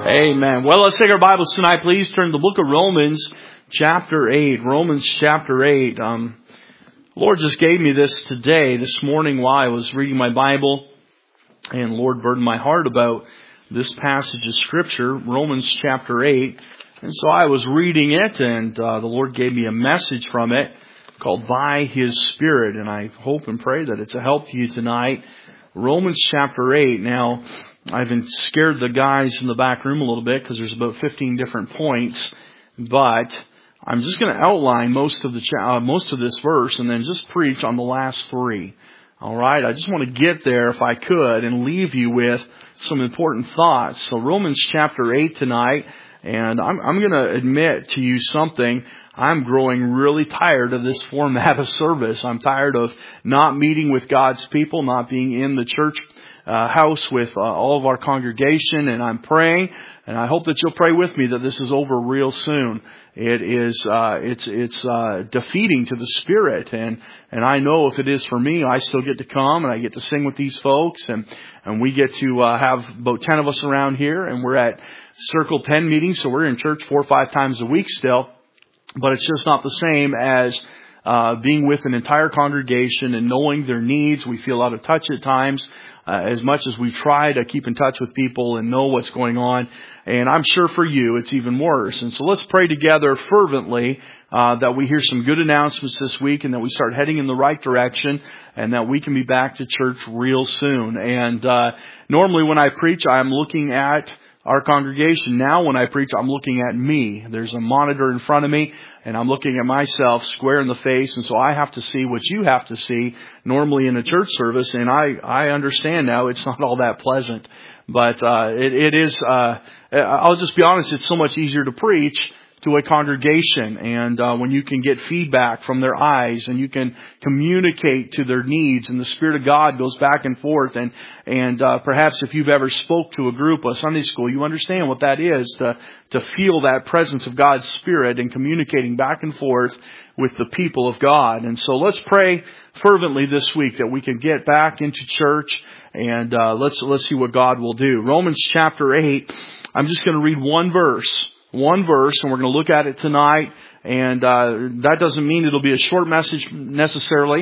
Amen. Well, let's take our Bibles tonight. Please turn to the book of Romans, chapter 8. Romans, chapter 8. The Lord just gave me this morning while I was reading my Bible. And the Lord burdened my heart about this passage of Scripture, Romans, chapter 8. And so I was reading it, and the Lord gave me a message from it called By His Spirit. And I hope and pray that it's a help to you tonight. Romans, chapter 8. Now, I've scared the guys in the back room a little bit because there's about 15 different points, but I'm just going to outline most of this verse and then just preach on the last three. All right, I just want to get there if I could and leave you with some important thoughts. So Romans chapter 8 tonight, and I'm going to admit to you something. I'm growing really tired of this format of service. I'm tired of not meeting with God's people, not being in the church house with all of our congregation, and I'm praying, and I hope that you'll pray with me that this is over real soon. It is, it's defeating to the Spirit, and I know if it is for me, I still get to come, and I get to sing with these folks, and we get to have about 10 of us around here, and we're at Circle 10 meetings, so we're in church 4 or 5 times a week still, but it's just not the same as being with an entire congregation and knowing their needs. We feel out of touch at times. As much as we try to keep in touch with people and know what's going on. And I'm sure for you, it's even worse. And so let's pray together fervently that we hear some good announcements this week and that we start heading in the right direction and that we can be back to church real soon. And normally when I preach, I'm looking at our congregation. Now when I preach, I'm looking at me. There's a monitor in front of me, and I'm looking at myself square in the face, and so I have to see what you have to see normally in a church service, and I understand now it's not all that pleasant. But it is, I'll just be honest, it's so much easier to preach to a congregation, and when you can get feedback from their eyes and you can communicate to their needs, and the Spirit of God goes back and forth, and perhaps if you've ever spoke to a group, a Sunday school, you understand what that is, to feel that presence of God's Spirit and communicating back and forth with the people of God. And so let's pray fervently this week that we can get back into church, and let's see what God will do. Romans chapter 8, I'm just going to read one verse, and we're going to look at it tonight. And that doesn't mean it'll be a short message necessarily.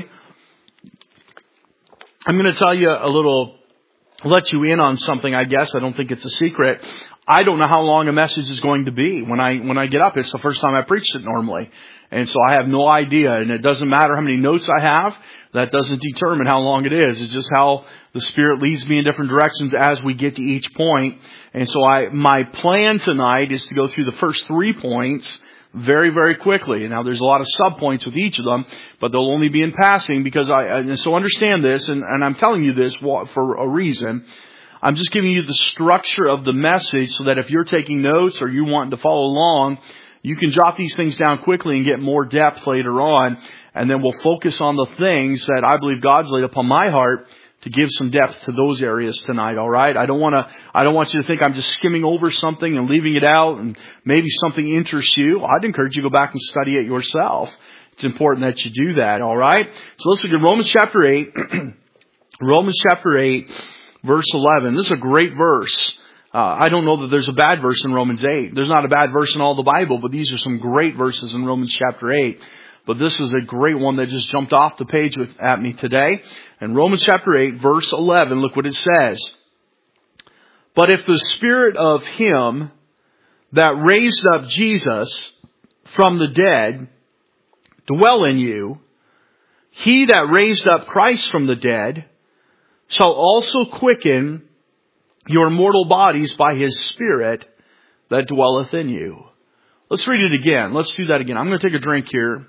I'm going to tell you let you in on something, I guess. I don't think it's a secret. I don't know how long a message is going to be. When I get up, it's the first time I preached it normally. And so I have no idea. And it doesn't matter how many notes I have. That doesn't determine how long it is. It's just how the Spirit leads me in different directions as we get to each point. And so my plan tonight is to go through the first 3 points very, very quickly. Now there's a lot of sub-points with each of them, but they'll only be in passing because so understand this, and I'm telling you this for a reason. I'm just giving you the structure of the message so that if you're taking notes or you want to follow along, you can jot these things down quickly and get more depth later on. And then we'll focus on the things that I believe God's laid upon my heart to give some depth to those areas tonight, all right? I don't want you to think I'm just skimming over something and leaving it out and maybe something interests you. I'd encourage you to go back and study it yourself. It's important that you do that, all right? So let's look at Romans chapter 8. Romans chapter 8, verse 11. This is a great verse. I don't know that there's a bad verse in Romans 8. There's not a bad verse in all the Bible, but these are some great verses in Romans chapter 8. But this is a great one that just jumped off the page at me today. In Romans chapter 8, verse 11, look what it says. But if the Spirit of Him that raised up Jesus from the dead dwell in you, He that raised up Christ from the dead shall also quicken your mortal bodies by His Spirit that dwelleth in you. Let's read it again. Let's do that again. I'm going to take a drink here.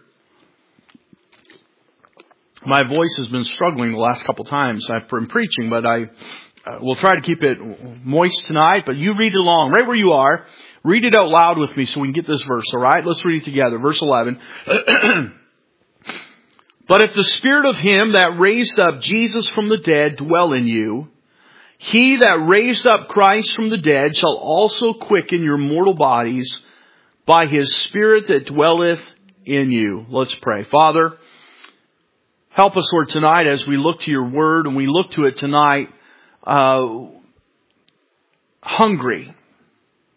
My voice has been struggling the last couple times I've been preaching, but I will try to keep it moist tonight. But you read it along right where you are. Read it out loud with me so we can get this verse, all right? Let's read it together. Verse 11. But if the Spirit of Him that raised up Jesus from the dead dwell in you, He that raised up Christ from the dead shall also quicken your mortal bodies by His Spirit that dwelleth in you. Let's pray. Father, help us, Lord, tonight as we look to your word, and we look to it tonight hungry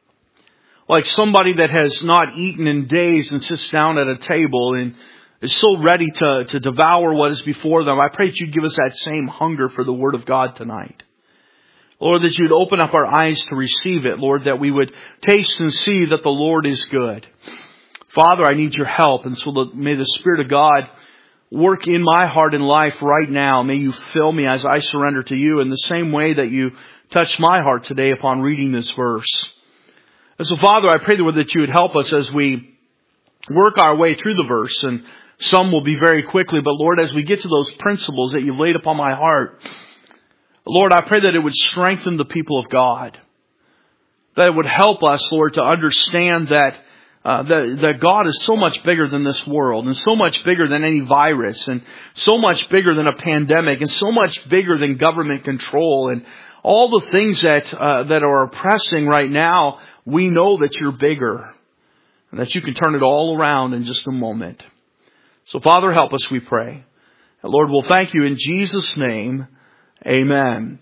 like somebody that has not eaten in days and sits down at a table and is so ready to devour what is before them. I pray that you'd give us that same hunger for the Word of God tonight. Lord, that you'd open up our eyes to receive it. Lord, that we would taste and see that the Lord is good. Father, I need your help. And so may the Spirit of God work in my heart and life right now. May you fill me as I surrender to you in the same way that you touched my heart today upon reading this verse. And so, Father, I pray that you would help us as we work our way through the verse. And some will be very quickly. But Lord, as we get to those principles that you've laid upon my heart, Lord, I pray that it would strengthen the people of God. That it would help us, Lord, to understand that God is so much bigger than this world, and so much bigger than any virus, and so much bigger than a pandemic, and so much bigger than government control, and all the things that are oppressing right now. We know that you're bigger, and that you can turn it all around in just a moment. So, Father, help us, we pray. And Lord, we'll thank you in Jesus' name. Amen.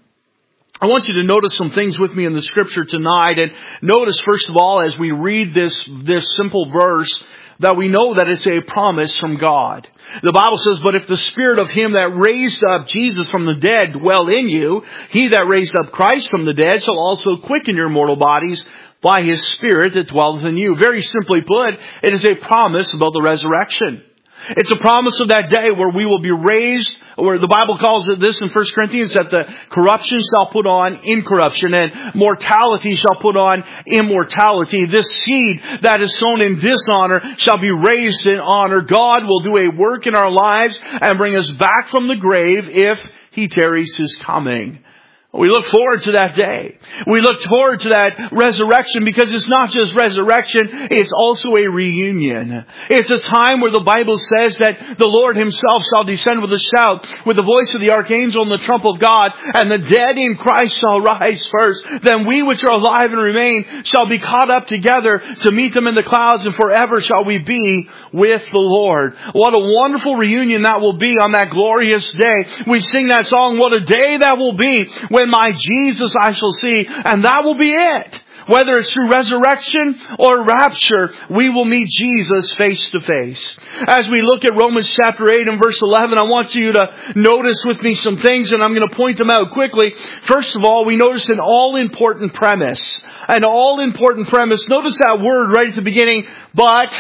I want you to notice some things with me in the Scripture tonight. And notice, first of all, as we read this simple verse, that we know that it's a promise from God. The Bible says, "But if the Spirit of Him that raised up Jesus from the dead dwell in you, He that raised up Christ from the dead shall also quicken your mortal bodies by His Spirit that dwelleth in you." Very simply put, it is a promise about the resurrection. It's a promise of that day where we will be raised, where the Bible calls it this in 1 Corinthians, that the corruption shall put on incorruption and mortality shall put on immortality. This seed that is sown in dishonor shall be raised in honor. God will do a work in our lives and bring us back from the grave if He tarries His coming. We look forward to that day. We look forward to that resurrection because it's not just resurrection, it's also a reunion. It's a time where the Bible says that the Lord Himself shall descend with a shout, with the voice of the archangel and the trump of God, and the dead in Christ shall rise first. Then we which are alive and remain shall be caught up together to meet them in the clouds, and forever shall we be with the Lord. What a wonderful reunion that will be on that glorious day. We sing that song, "What a day that will be when my Jesus I shall see," and that will be it. Whether it's through resurrection or rapture, we will meet Jesus face to face. As we look at Romans chapter 8 and verse 11, I want you to notice with me some things, and I'm going to point them out quickly. First of all, we notice an all-important premise. An all-important premise. Notice that word right at the beginning, but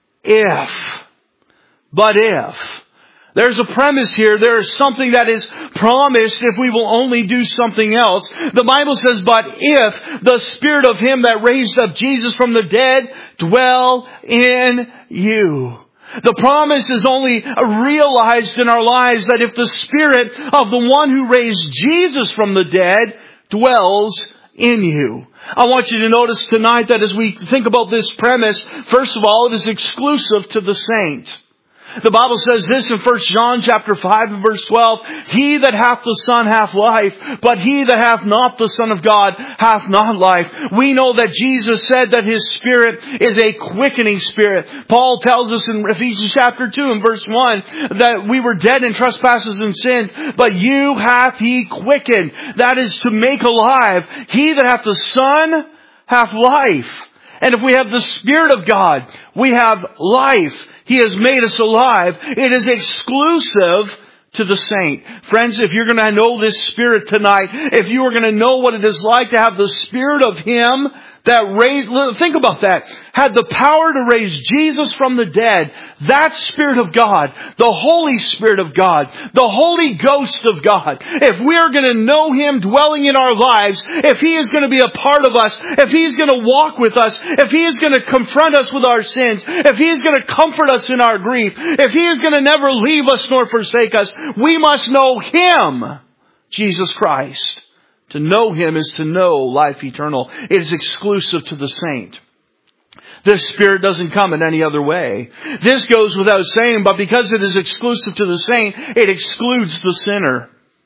if. But if. There's a premise here. There is something that is promised if we will only do something else. The Bible says, "But if the Spirit of Him that raised up Jesus from the dead dwell in you." The promise is only realized in our lives that if the Spirit of the one who raised Jesus from the dead dwells in you. I want you to notice tonight that as we think about this premise, first of all, it is exclusive to the saint. The Bible says this in 1 John chapter 5 and verse 12, "He that hath the Son hath life, but he that hath not the Son of God hath not life." We know that Jesus said that His Spirit is a quickening Spirit. Paul tells us in Ephesians chapter 2 and verse 1 that we were dead in trespasses and sins, but you hath He quickened. That is to make alive. He that hath the Son hath life. And if we have the Spirit of God, we have life. He has made us alive. It is exclusive to the saint. Friends, if you're going to know this Spirit tonight, if you are going to know what it is like to have the Spirit of Him that raised, think about that, had the power to raise Jesus from the dead, that Spirit of God, the Holy Spirit of God, the Holy Ghost of God, if we are going to know Him dwelling in our lives, if He is going to be a part of us, if He is going to walk with us, if He is going to confront us with our sins, if He is going to comfort us in our grief, if He is going to never leave us nor forsake us, we must know Him, Jesus Christ. To know Him is to know life eternal. It is exclusive to the saint. This Spirit doesn't come in any other way. This goes without saying, but because it is exclusive to the saint, it excludes the sinner.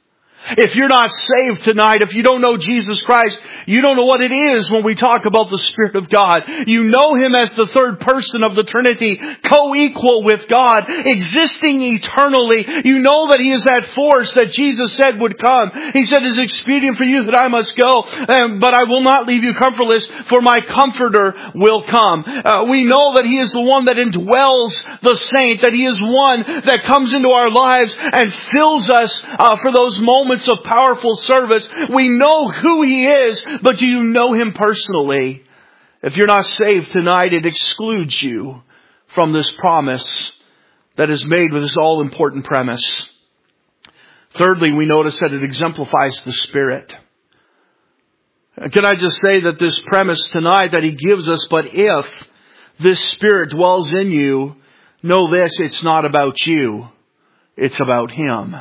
If you're not saved tonight, if you don't know Jesus Christ, you don't know what it is when we talk about the Spirit of God. You know Him as the third person of the Trinity, co-equal with God, existing eternally. You know that He is that force that Jesus said would come. He said, "It is expedient for you that I must go, but I will not leave you comfortless, for my Comforter will come." We know that He is the one that indwells the saint, that He is one that comes into our lives and fills us for those moments of powerful service. We know who He is, but do you know Him personally? If you're not saved tonight, it excludes you from this promise that is made with this all-important premise. Thirdly, we notice that it exemplifies the Spirit. Can I just say that this premise tonight that He gives us, but if this Spirit dwells in you, know this, it's not about you. It's about Him.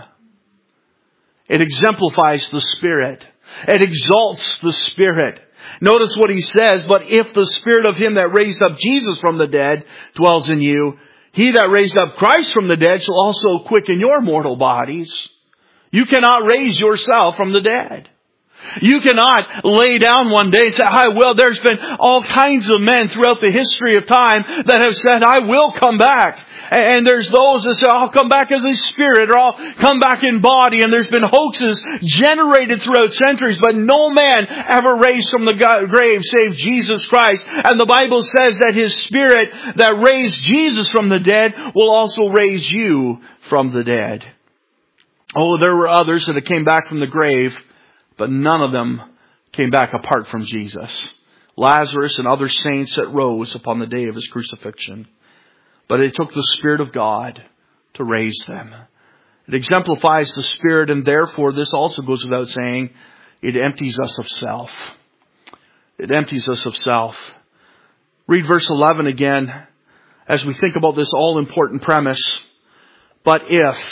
It exemplifies the Spirit. It exalts the Spirit. Notice what He says, "But if the Spirit of Him that raised up Jesus from the dead dwells in you, He that raised up Christ from the dead shall also quicken your mortal bodies." You cannot raise yourself from the dead. You cannot lay down one day and say, "I will." There's been all kinds of men throughout the history of time that have said, "I will come back." And there's those that say, "I'll come back as a spirit," or "I'll come back in body." And there's been hoaxes generated throughout centuries, but no man ever raised from the grave save Jesus Christ. And the Bible says that His Spirit that raised Jesus from the dead will also raise you from the dead. Oh, there were others that came back from the grave, but none of them came back apart from Jesus. Lazarus and other saints that rose upon the day of His crucifixion. But it took the Spirit of God to raise them. It exemplifies the Spirit, and therefore this also goes without saying, it empties us of self. It empties us of self. Read verse 11 again as we think about this all-important premise. But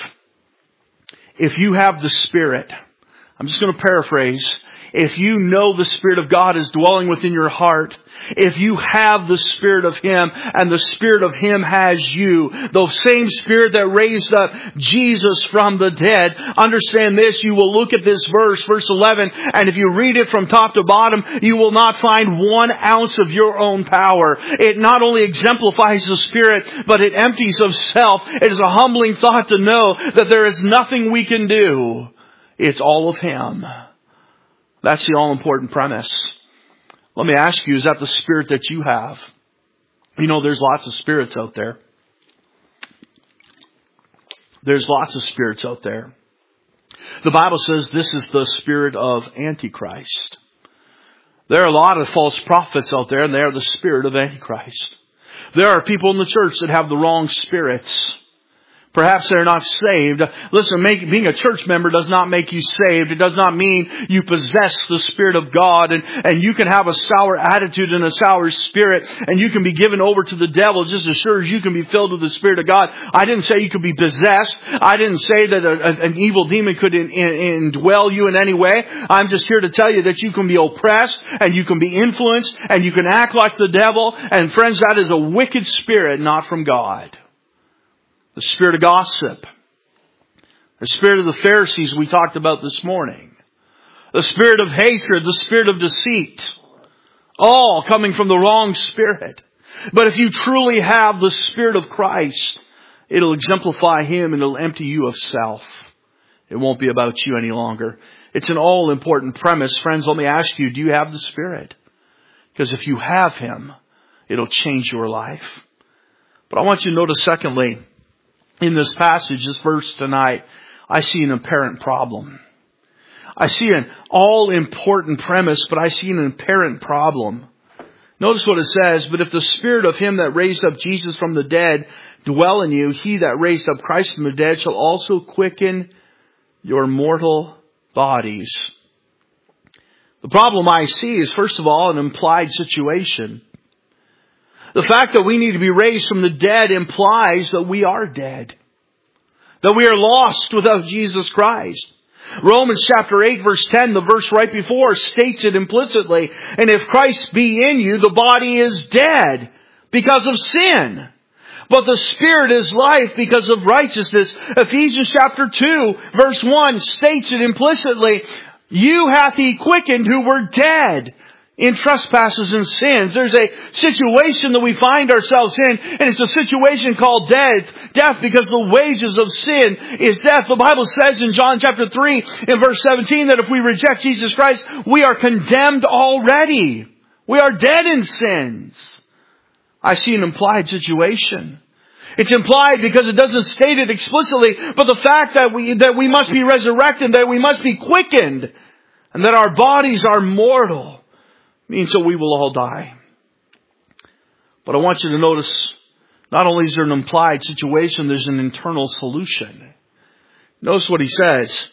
if you have the Spirit, I'm just going to paraphrase. If you know the Spirit of God is dwelling within your heart, if you have the Spirit of Him and the Spirit of Him has you, the same Spirit that raised up Jesus from the dead, understand this, you will look at this verse 11, and if you read it from top to bottom, you will not find 1 ounce of your own power. It not only exemplifies the Spirit, but it empties of self. It is a humbling thought to know that there is nothing we can do. It's all of Him. That's the all-important premise. Let me ask you, is that the Spirit that you have? You know, there's lots of spirits out there. There's lots of spirits out there. The Bible says this is the spirit of Antichrist. There are a lot of false prophets out there, and they are the spirit of Antichrist. There are people in the church that have the wrong spirits. Perhaps they're not saved. Listen, being a church member does not make you saved. It does not mean you possess the Spirit of God, and you can have a sour attitude and a sour spirit, and you can be given over to the devil just as sure as you can be filled with the Spirit of God. I didn't say you could be possessed. I didn't say that an evil demon could indwell you in any way. I'm just here to tell you that you can be oppressed, and you can be influenced, and you can act like the devil. And friends, that is a wicked spirit, not from God. The spirit of gossip. The spirit of the Pharisees we talked about this morning. The spirit of hatred. The spirit of deceit. All coming from the wrong spirit. But if you truly have the Spirit of Christ, it'll exemplify Him and it'll empty you of self. It won't be about you any longer. It's an all-important premise. Friends, let me ask you, do you have the Spirit? Because if you have Him, it'll change your life. But I want you to notice secondly, in this passage, this verse tonight, I see an apparent problem. I see an all-important premise, but I see an apparent problem. Notice what it says, but if the Spirit of Him that raised up Jesus from the dead dwell in you, He that raised up Christ from the dead shall also quicken your mortal bodies. The problem I see is, first of all, an implied situation. The fact that we need to be raised from the dead implies that we are dead. That we are lost without Jesus Christ. Romans chapter 8 verse 10, the verse right before, states it implicitly. And if Christ be in you, the body is dead because of sin. But the Spirit is life because of righteousness. Ephesians chapter 2 verse 1 states it implicitly. You hath He quickened who were dead in trespasses and sins. There's a situation that we find ourselves in, and it's a situation called death because the wages of sin is death. The Bible says in John chapter 3 in verse 17 that if we reject Jesus Christ, we are condemned already. We are dead in sins. I see an implied situation. It's implied because it doesn't state it explicitly, but the fact that we must be resurrected, that we must be quickened, and that our bodies are mortal, means that we will all die. But I want you to notice, not only is there an implied situation, there's an internal solution. Notice what he says.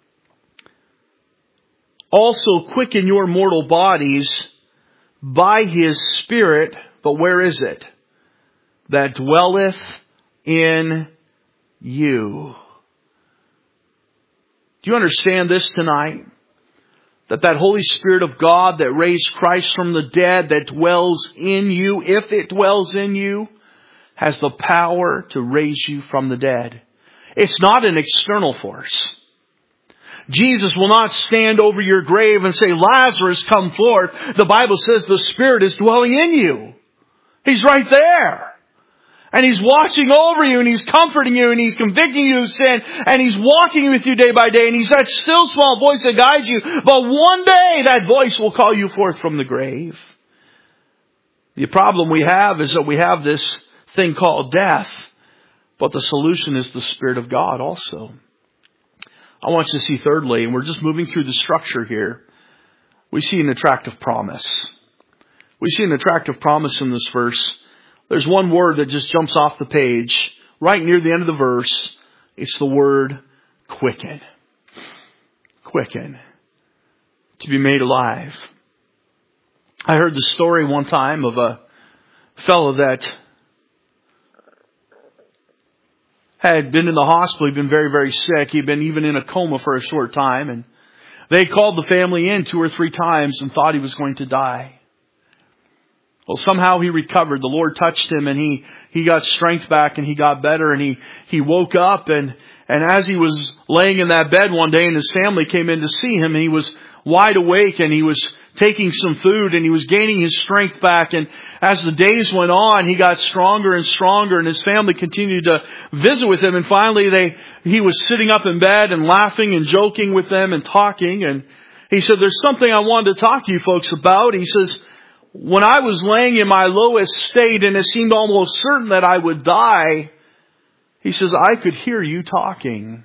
Also quicken your mortal bodies by His Spirit, but where is it? That dwelleth in you. Do you understand this tonight? That Holy Spirit of God that raised Christ from the dead, that dwells in you, if it dwells in you, has the power to raise you from the dead. It's not an external force. Jesus will not stand over your grave and say, Lazarus, come forth. The Bible says the Spirit is dwelling in you. He's right there. And He's watching over you, and He's comforting you, and He's convicting you of sin, and He's walking with you day by day, and He's that still small voice that guides you. But one day that voice will call you forth from the grave. The problem we have is that we have this thing called death, but the solution is the Spirit of God also. I want you to see thirdly, and we're just moving through the structure here, we see an attractive promise. We see an attractive promise in this verse. There's one word that just jumps off the page right near the end of the verse. It's the word quicken. Quicken. To be made alive. I heard the story one time of a fellow that had been in the hospital. He'd been very, very sick. He'd been even in a coma for a short time. And they called the family in 2 or 3 times and thought he was going to die. Well, somehow he recovered. The Lord touched him, and he got strength back, and he got better, and he woke up, and as he was laying in that bed one day, and his family came in to see him, and he was wide awake, and he was taking some food, and he was gaining his strength back. And as the days went on, he got stronger and stronger, and his family continued to visit with him, and finally he was sitting up in bed and laughing and joking with them and talking, and he said, "There's something I wanted to talk to you folks about." He says, "When I was laying in my lowest state and it seemed almost certain that I would die," he says, "I could hear you talking."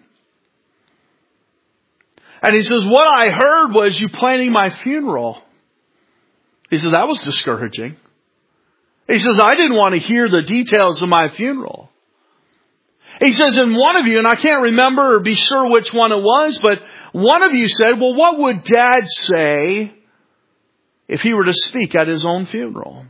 And he says, "What I heard was you planning my funeral." He says, "That was discouraging." He says, "I didn't want to hear the details of my funeral." He says, "And one of you," and I can't remember or be sure which one it was, but one of you said, "Well, what would Dad say if he were to speak at his own funeral?"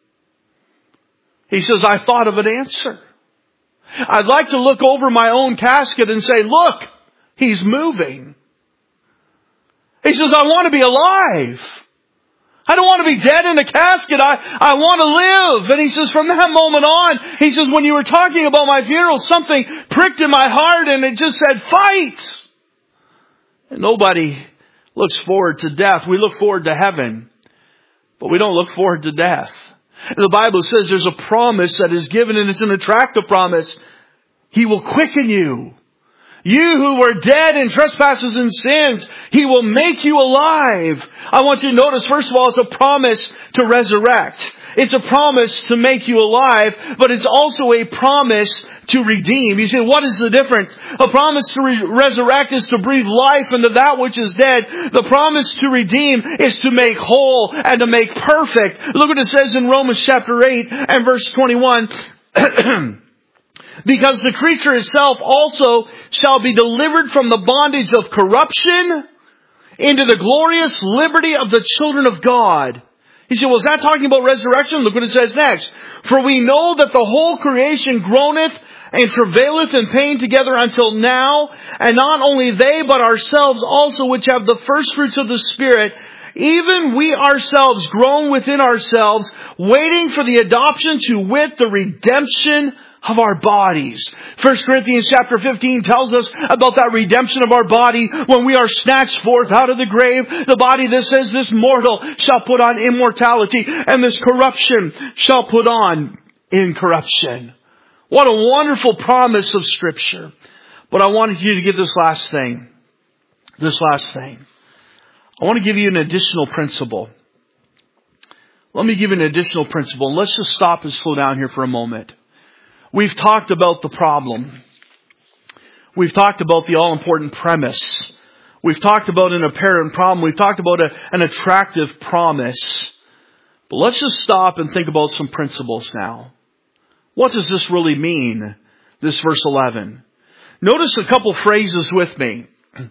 He says, "I thought of an answer. I'd like to look over my own casket and say, look, he's moving." He says, "I want to be alive. I don't want to be dead in a casket. I want to live." And he says, from that moment on, he says, when you were talking about my funeral, something pricked in my heart and it just said, fight. And nobody looks forward to death. We look forward to heaven, but we don't look forward to death. The Bible says there's a promise that is given, and it's an attractive promise. He will quicken you. You who were dead in trespasses and sins, He will make you alive. I want you to notice, first of all, it's a promise to resurrect. It's a promise to make you alive, but it's also a promise to redeem. You say, what is the difference? A promise to resurrect is to breathe life into that which is dead. The promise to redeem is to make whole and to make perfect. Look what it says in Romans chapter 8 and verse 21. "Because the creature itself also shall be delivered from the bondage of corruption into the glorious liberty of the children of God." He said, well, is that talking about resurrection? Look what it says next. "For we know that the whole creation groaneth and travaileth in pain together until now. And not only they, but ourselves also, which have the first fruits of the Spirit, even we ourselves groan within ourselves, waiting for the adoption, to wit, the redemption of our bodies. 1 Corinthians chapter 15 tells us about that redemption of our body when we are snatched forth out of the grave. The body that says this mortal shall put on immortality and this corruption shall put on incorruption. What a wonderful promise of Scripture. But I wanted you to get this last thing. I want to give you an additional principle. Let me give you an additional principle. Let's just stop and slow down here for a moment. We've talked about the problem. We've talked about the all-important premise. We've talked about an apparent problem. We've talked about an attractive promise. But let's just stop and think about some principles now. What does this really mean, this verse 11? Notice a couple phrases with me.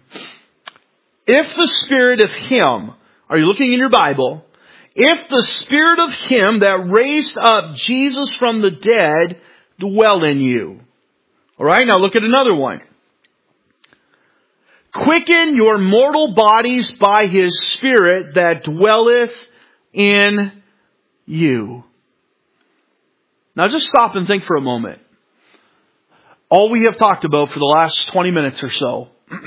If the Spirit of Him, are you looking in your Bible? If the Spirit of Him that raised up Jesus from the dead dwell in you. Alright, now look at another one. Quicken your mortal bodies by His Spirit that dwelleth in you. Now just stop and think for a moment. All we have talked about for the last 20 minutes or so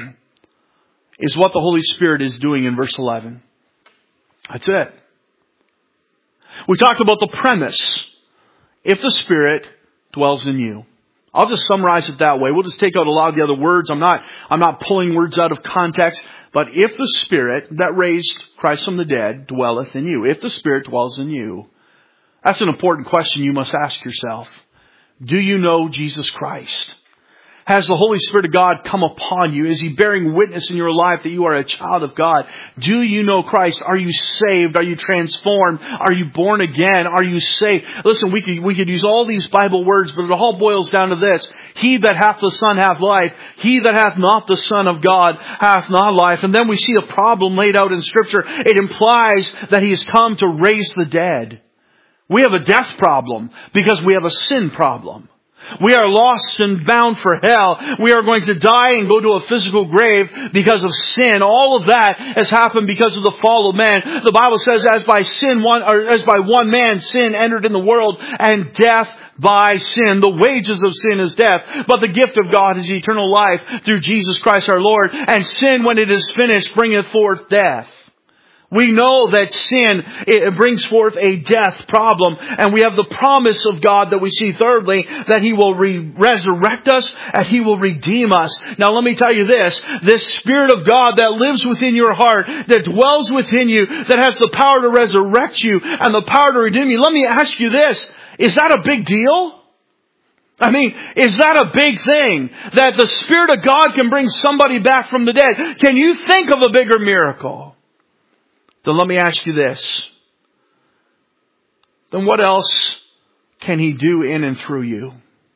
is what the Holy Spirit is doing in verse 11. That's it. We talked about the premise. If the Spirit dwells in you. I'll just summarize it that way. We'll just take out a lot of the other words. I'm not pulling words out of context. But if the Spirit that raised Christ from the dead dwelleth in you. If the Spirit dwells in you. That's an important question you must ask yourself. Do you know Jesus Christ? Has the Holy Spirit of God come upon you? Is He bearing witness in your life that you are a child of God? Do you know Christ? Are you saved? Are you transformed? Are you born again? Are you saved? Listen, we could use all these Bible words, but it all boils down to this. He that hath the Son hath life. He that hath not the Son of God hath not life. And then we see a problem laid out in Scripture. It implies that He has come to raise the dead. We have a death problem because we have a sin problem. We are lost and bound for hell. We are going to die and go to a physical grave because of sin. All of that has happened because of the fall of man. The Bible says, as by one man sin entered in the world, and death by sin. The wages of sin is death, but the gift of God is eternal life through Jesus Christ our Lord. And sin, when it is finished, bringeth forth death. We know that sin, it brings forth a death problem. And we have the promise of God that we see thirdly, that He will resurrect us and He will redeem us. Now let me tell you this Spirit of God that lives within your heart, that dwells within you, that has the power to resurrect you and the power to redeem you. Let me ask you this, is that a big deal? I mean, is that a big thing? That the Spirit of God can bring somebody back from the dead? Can you think of a bigger miracle? Then let me ask you this. Then what else can He do in and through you?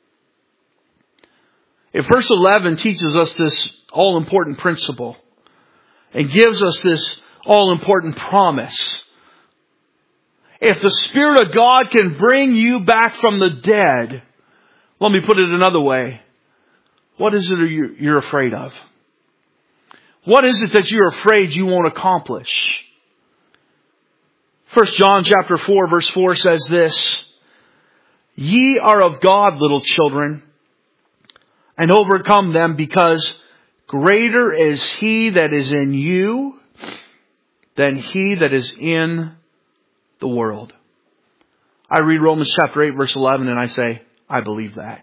If verse 11 teaches us this all-important principle and gives us this all-important promise, if the Spirit of God can bring you back from the dead, let me put it another way. What is it you're afraid of? What is it that you're afraid you won't accomplish? 1 John chapter 4 verse 4 says this, Ye are of God, little children, and overcome them, because greater is He that is in you than he that is in the world. I read Romans chapter 8 verse 11 and I say, I believe that.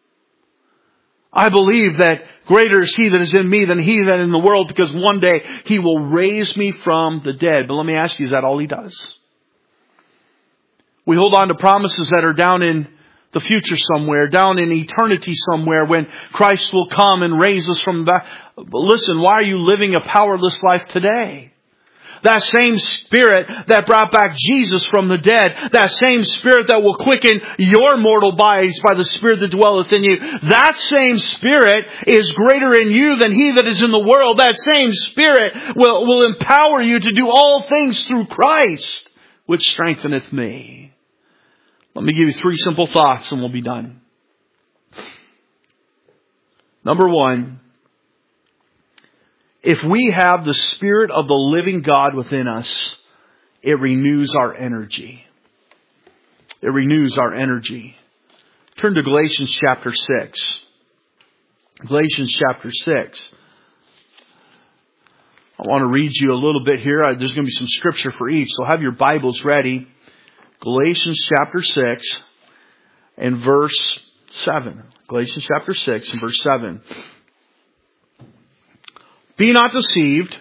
I believe that greater is He that is in me than he that is in the world, because one day He will raise me from the dead. But let me ask you, is that all He does? We hold on to promises that are down in the future somewhere, down in eternity somewhere, when Christ will come and raise us from back. But listen, why are you living a powerless life today? That same Spirit that brought back Jesus from the dead, that same Spirit that will quicken your mortal bodies by the Spirit that dwelleth in you, that same Spirit is greater in you than he that is in the world. That same Spirit will empower you to do all things through Christ, which strengtheneth me. Let me give you 3 simple thoughts and we'll be done. Number 1, if we have the Spirit of the living God within us, it renews our energy. It renews our energy. Turn to Galatians chapter 6. Galatians chapter 6. I want to read you a little bit here. There's going to be some scripture for each, so have your Bibles ready. Galatians chapter 6 and verse 7. Galatians chapter 6 and verse 7. Be not deceived.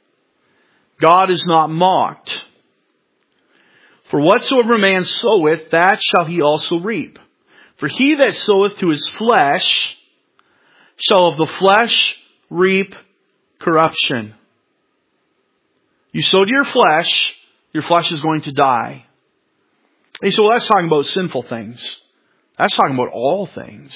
God is not mocked. For whatsoever man soweth, that shall he also reap. For he that soweth to his flesh shall of the flesh reap corruption. You sow to your flesh is going to die. And you say, well, that's talking about sinful things. That's talking about all things.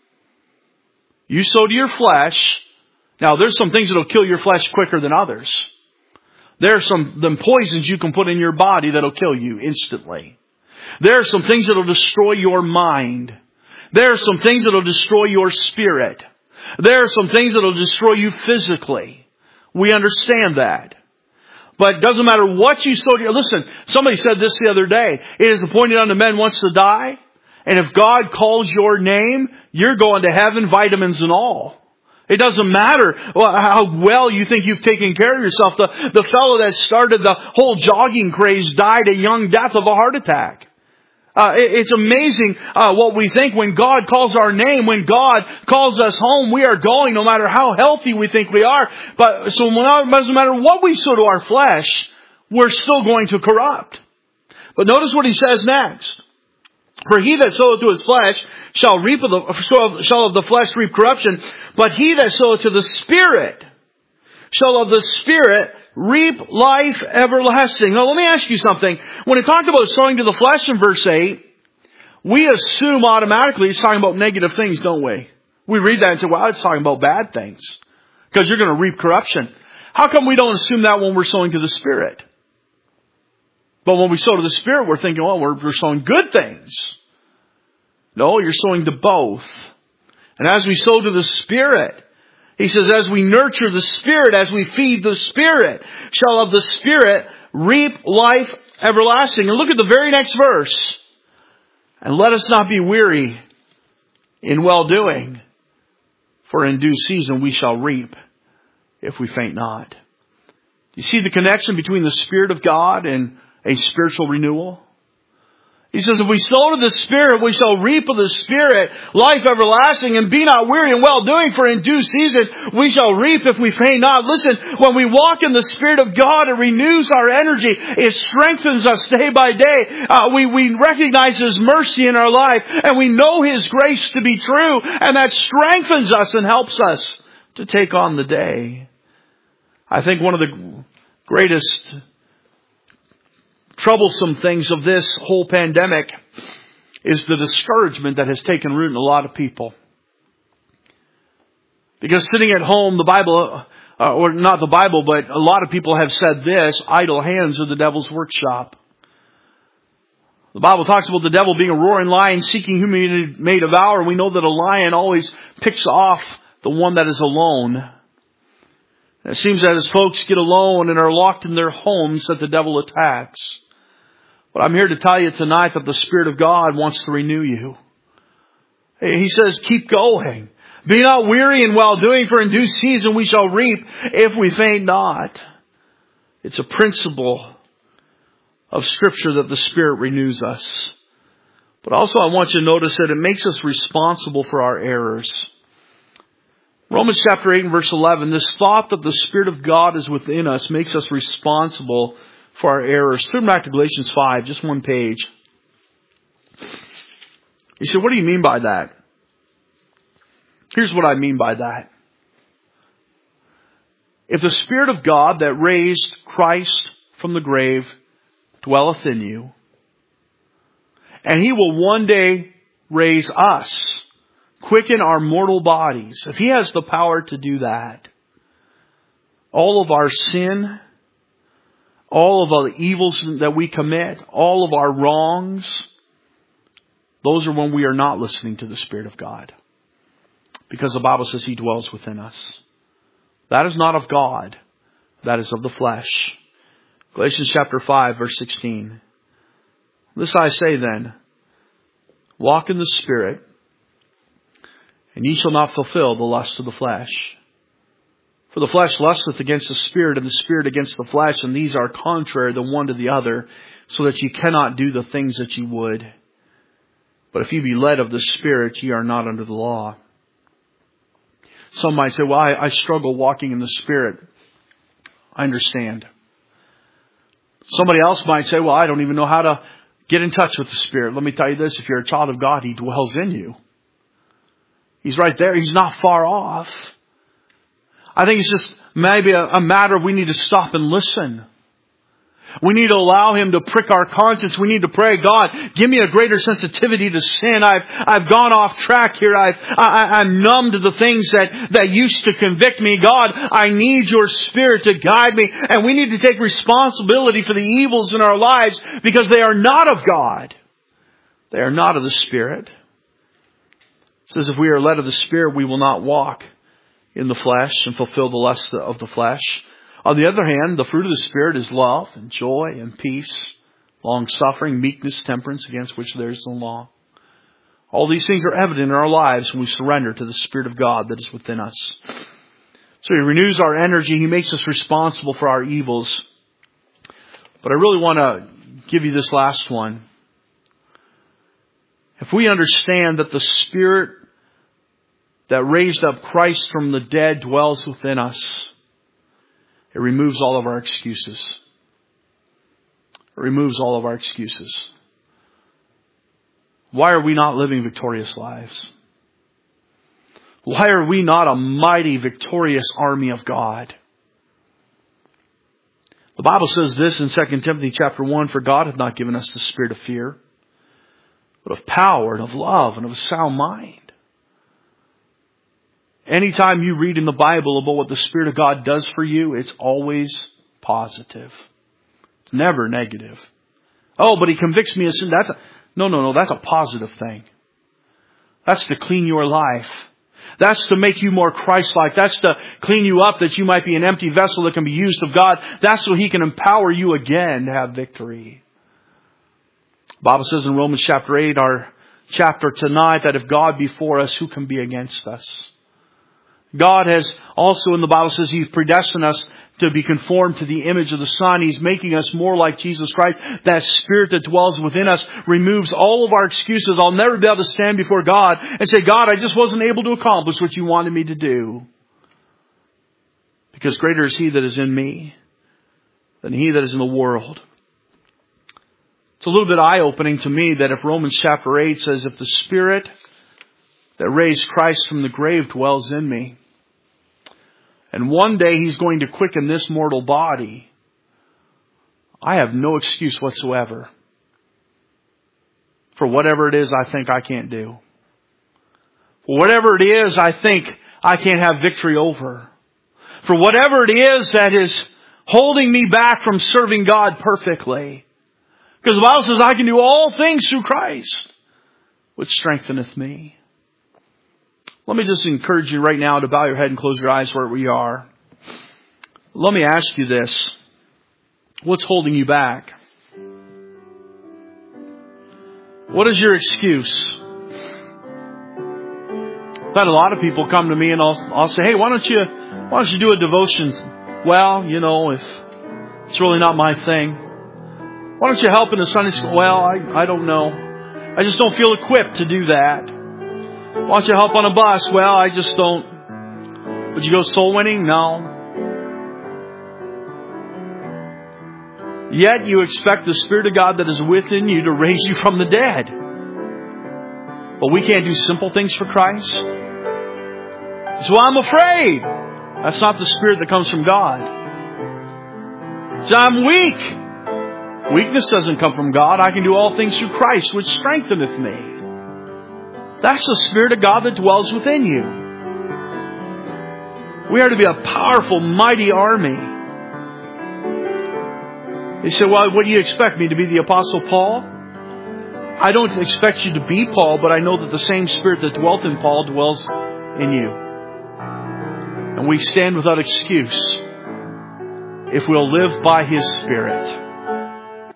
You sow to your flesh. Now, there's some things that will kill your flesh quicker than others. There are some poisons you can put in your body that will kill you instantly. There are some things that will destroy your mind. There are some things that will destroy your spirit. There are some things that will destroy you physically. We understand that. But it doesn't matter what you sow. Listen, somebody said this the other day. It is appointed unto men once to die. And if God calls your name, you're going to heaven, vitamins and all. It doesn't matter how well you think you've taken care of yourself. The fellow that started the whole jogging craze died a young death of a heart attack. It's amazing what we think when God calls our name, when God calls us home, we are going no matter how healthy we think we are. But so it doesn't matter what we sow to our flesh, we're still going to corrupt. But notice what he says next. For he that soweth to his flesh shall of the flesh reap corruption, but he that soweth to the Spirit shall of the Spirit reap life everlasting. Now let me ask you something. When it talked about sowing to the flesh in verse 8, we assume automatically it's talking about negative things, don't we? We read that and say, well, it's talking about bad things. Because you're going to reap corruption. How come we don't assume that when we're sowing to the Spirit? But when we sow to the Spirit, we're thinking, well, we're sowing good things. No, you're sowing to both. And as we sow to the Spirit, he says, as we nurture the Spirit, as we feed the Spirit, shall of the Spirit reap life everlasting. And look at the very next verse. And let us not be weary in well-doing, for in due season we shall reap if we faint not. You see the connection between the Spirit of God and a spiritual renewal? He says, if we sow to the Spirit, we shall reap of the Spirit life everlasting, and be not weary in well-doing, for in due season we shall reap if we faint not. Listen, when we walk in the Spirit of God, it renews our energy. It strengthens us day by day. We recognize His mercy in our life, and we know His grace to be true, and that strengthens us and helps us to take on the day. I think one of the greatest troublesome things of this whole pandemic is the discouragement that has taken root in a lot of people. Because sitting at home, the Bible, or not the Bible, but a lot of people have said this, idle hands are the devil's workshop. The Bible talks about the devil being a roaring lion seeking whom he may devour. We know that a lion always picks off the one that is alone. It seems that as folks get alone and are locked in their homes that the devil attacks. But I'm here to tell you tonight that the Spirit of God wants to renew you. He says, keep going. Be not weary in well-doing, for in due season we shall reap if we faint not. It's a principle of Scripture that the Spirit renews us. But also I want you to notice that it makes us responsible for our errors. Romans chapter 8 and verse 11, this thought that the Spirit of God is within us makes us responsible for our errors. Turn back to Galatians 5, just one page. You say, what do you mean by that? Here's what I mean by that. If the Spirit of God that raised Christ from the grave dwelleth in you, and He will one day raise us, quicken our mortal bodies, if He has the power to do that, all of our sin, all of the evils that we commit, all of our wrongs, those are when we are not listening to the Spirit of God. Because the Bible says He dwells within us. That is not of God. That is of the flesh. Galatians chapter 5 verse 16. This I say then. Walk in the Spirit, and ye shall not fulfill the lust of the flesh. For the flesh lusteth against the Spirit, and the Spirit against the flesh, and these are contrary the one to the other, so that ye cannot do the things that ye would. But if ye be led of the Spirit, ye are not under the law. Some might say, well, I struggle walking in the Spirit. I understand. Somebody else might say, well, I don't even know how to get in touch with the Spirit. Let me tell you this, if you're a child of God, He dwells in you. He's right there. He's not far off. I think it's just maybe a matter of we need to stop and listen. We need to allow Him to prick our conscience. We need to pray, God, give me a greater sensitivity to sin. I've gone off track here. I'm numb to the things that used to convict me. God, I need Your Spirit to guide me. And we need to take responsibility for the evils in our lives because they are not of God. They are not of the Spirit. It says if we are led of the Spirit, we will not walk in the flesh and fulfill the lust of the flesh. On the other hand, the fruit of the Spirit is love and joy and peace, long-suffering, meekness, temperance, against which there is no law. All these things are evident in our lives when we surrender to the Spirit of God that is within us. So He renews our energy. He makes us responsible for our evils. But I really want to give you this last one. If we understand that the Spirit that raised up Christ from the dead dwells within us, it removes all of our excuses. It removes all of our excuses. Why are we not living victorious lives? Why are we not a mighty, victorious army of God? The Bible says this in 2 Timothy chapter 1, for God hath not given us the spirit of fear, but of power and of love and of a sound mind. Anytime you read in the Bible about what the Spirit of God does for you, it's always positive. It's never negative. Oh, but He convicts me of sin. No. That's a positive thing. That's to clean your life. That's to make you more Christ-like. That's to clean you up that you might be an empty vessel that can be used of God. That's so He can empower you again to have victory. The Bible says in Romans chapter 8, our chapter tonight, that if God be for us, who can be against us? God has also, in the Bible says, He's predestined us to be conformed to the image of the Son. He's making us more like Jesus Christ. That Spirit that dwells within us removes all of our excuses. I'll never be able to stand before God and say, God, I just wasn't able to accomplish what You wanted me to do. Because greater is He that is in me than he that is in the world. It's a little bit eye-opening to me that if Romans chapter 8 says, if the Spirit that raised Christ from the grave dwells in me, and one day He's going to quicken this mortal body, I have no excuse whatsoever for whatever it is I think I can't do. For whatever it is I think I can't have victory over. For whatever it is that is holding me back from serving God perfectly. Because the Bible says I can do all things through Christ, which strengtheneth me. Let me just encourage you right now to bow your head and close your eyes where we are. Let me ask you this. What's holding you back? What is your excuse? I've had a lot of people come to me and I'll say, hey, why don't you do a devotion? Well, if it's really not my thing. Why don't you help in the Sunday school? Well, I don't know. I just don't feel equipped to do that. Why don't you help on a bus? Well, I just don't. Would you go soul winning? No. Yet you expect the Spirit of God that is within you to raise you from the dead. But we can't do simple things for Christ. So I'm afraid. That's not the Spirit that comes from God. So I'm weak. Weakness doesn't come from God. I can do all things through Christ, which strengtheneth me. That's the Spirit of God that dwells within you. We are to be a powerful, mighty army. They say, well, what do you expect me to be, the Apostle Paul? I don't expect you to be Paul, but I know that the same Spirit that dwelt in Paul dwells in you. And we stand without excuse if we'll live by His Spirit.